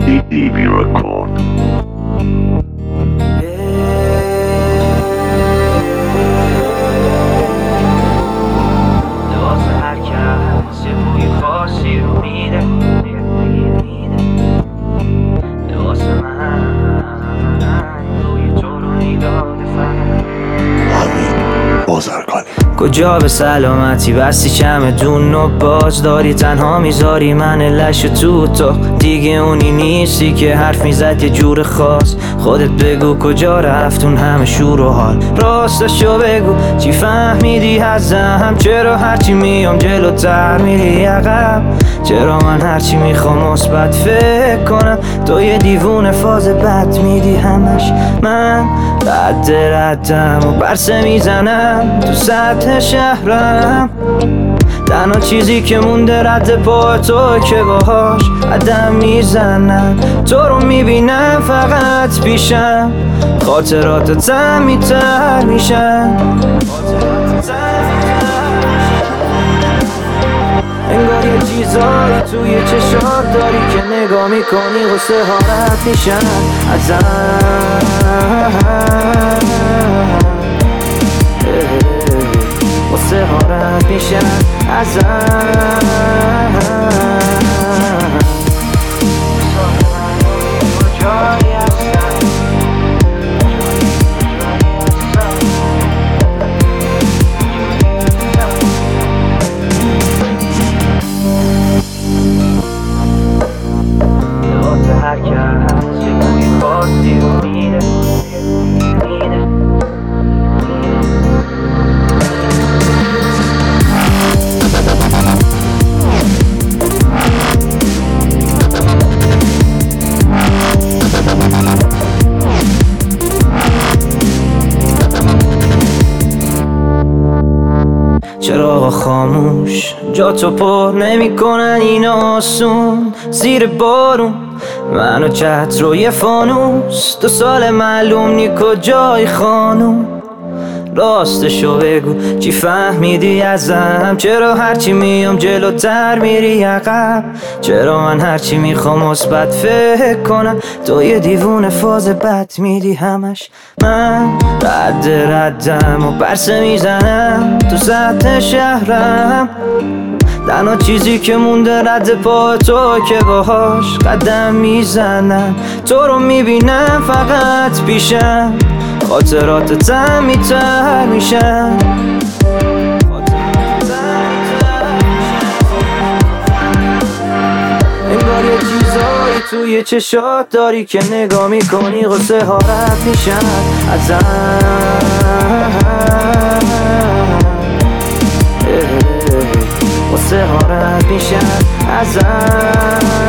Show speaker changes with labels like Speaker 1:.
Speaker 1: DB Record.
Speaker 2: لباس هر کس یه بوی خاصی رو میده، لباس من روی تو رو میداده فقط
Speaker 1: همین بازرگانی.
Speaker 2: کجا به سلامتی بستی چمدون و باز داری تنها میذاری من لش تو دیگه اونی نیستی که حرف میزد یه جور خاص. خودت بگو کجا رفتون همه شور و حال، راستشو بگو چی فهمیدی ازم؟ چرا هرچی میام جلوتر میری عقب؟ چرا من هرچی میخوام مثبت فکر کنم تو یه دیوونه فاز بد میدی همش؟ من ردم و برسه میزنم تو سطح شهرم، تنها چیزی که مونده رد پا تو که باهاش قدم میزنم. تو رو میبینم فقط پیشم، خاطرات تعمی‌تر میشن، انگار یه چیزایی توی چشات داری که نگاه میکنی غصه ها رد میشن ازم. غصه ها رد میشن ازم. کجایی هستم؟ لباس هر کس یه بوی خاصی رو میده. چراغ خاموش جا تو پر نمی کنن این آسون، زیر بارون من و چت روی فانوس. 2 سال معلوم نی کجای خانوم، راستشو بگو چی فهمیدی ازم؟ چرا هرچی میام جلوتر میری عقب؟ چرا من هرچی میخوام مثبت فکر کنم تو یه دیوونه فاز بد میدی همش؟ من ردم و برسه میزنم تو سطح شهرم، تنها چیزی که مونده رد پا تو که باهاش قدم میزنم. تو رو میبینم فقط پیشم، خاطرات تعمی‌تر میشن، انگار یه چیزایی توی چشات داری که نگاه میکنی غصه ها رد میشن ازم. غصه ها رد میشن ازم.